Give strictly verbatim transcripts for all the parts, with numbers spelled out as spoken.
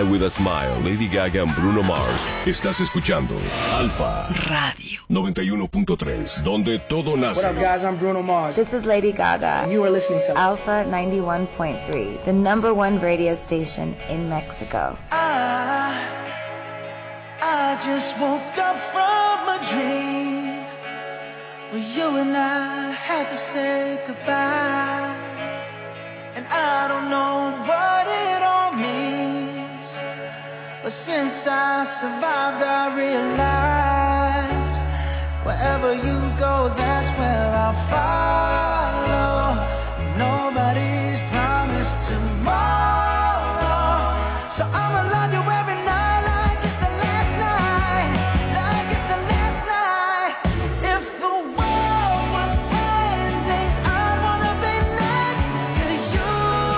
with a Smile, Lady Gaga and Bruno Mars. Estás escuchando Alfa Radio noventa y uno punto tres, donde todo nace. What up, guys? I'm Bruno Mars. This is Lady Gaga. You are listening to Alpha ninety-one point three, the number one radio station in Mexico. I, I just woke up from a dream where you and I had to say goodbye. And I don't know what it all means, but since I survived I realized wherever you go, that's where I'll follow. Nobody's promised tomorrow, so I'ma love you every night like it's the last night, like it's the last night. If the world was ending, I wanna be next to you.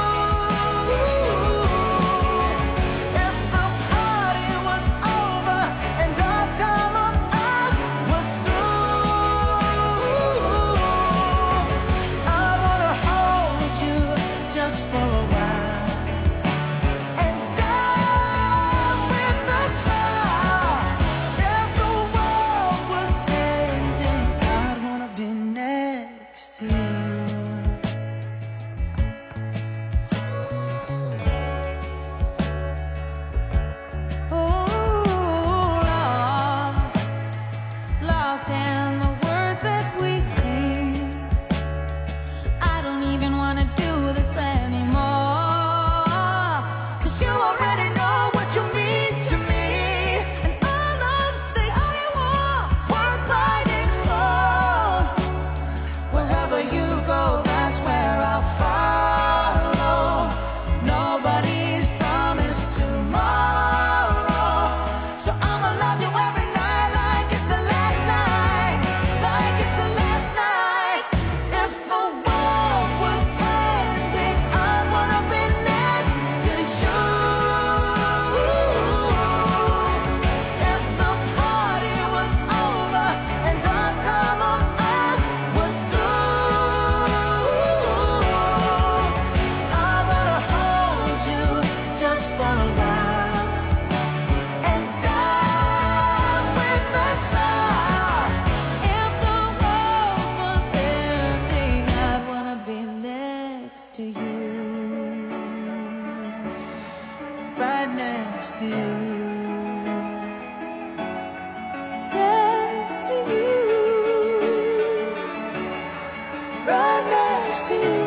If the party was over and our time on earth was through, I wanna hold you just for a while and dance with the stars. If the world was ending, I'd wanna be next to you. Ooh, lost, lost in the words that we sing. I don't even wanna do this anymore, 'cause you already know what you mean to me, and all of the I want worth fighting for. Wherever you go, that's where I'll follow. Nobody's promised tomorrow, so I'ma love you every night like it's the last night, like it's the last night. If the world was ending, I wanna be next to you. If the party was over and our time on earth was through, I wanna hold you just for a while and dance with the stars. If the world was ending, I'd wanna be next to you, right next to you, next to you, right next to you.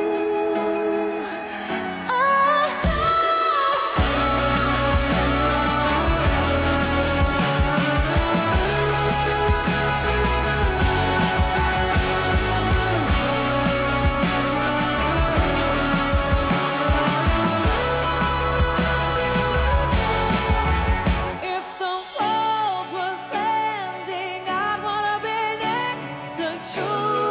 If the world was ending, I'd wanna be next to you.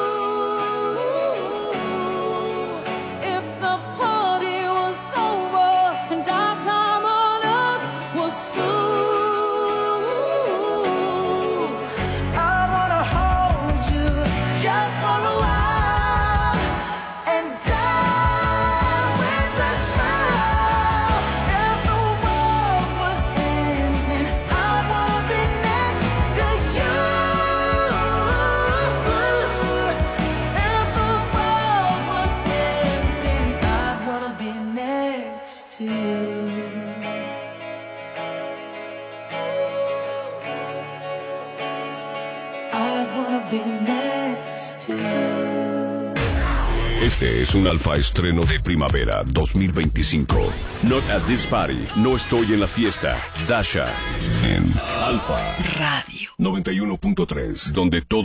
If the party was over and our time on earth was through, I wanna hold you just for a while and dance with the stars. If the world was ending, I wanna be next to you. If the world was ending, I'd wanna be next to you. I'd wanna be next to you. Este es un Alfa estreno de primavera dos mil veinticinco. Not at this party. No estoy en la fiesta. Dasha en Alfa Radio noventa y uno punto tres, donde todo